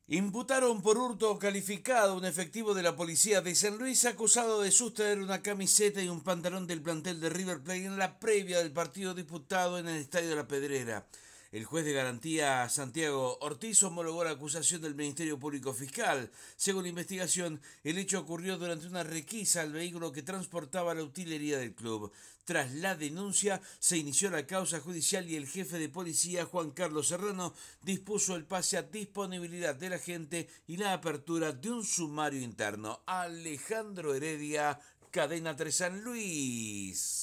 Imputaron por hurto calificado a un efectivo de la policía de San Luis acusado de sustraer una camiseta y un pantalón del plantel de River Plate en la previa del partido disputado en el Estadio de La Pedrera. El juez de garantía Santiago Ortiz homologó la acusación del Ministerio Público Fiscal. Según la investigación, el hecho ocurrió durante una requisa al vehículo que transportaba la utilería del club. Tras la denuncia, se inició la causa judicial y el jefe de policía, Juan Carlos Serrano, dispuso el pase a disponibilidad de la gente y la apertura de un sumario interno. Alejandro Heredia, Cadena 3 San Luis.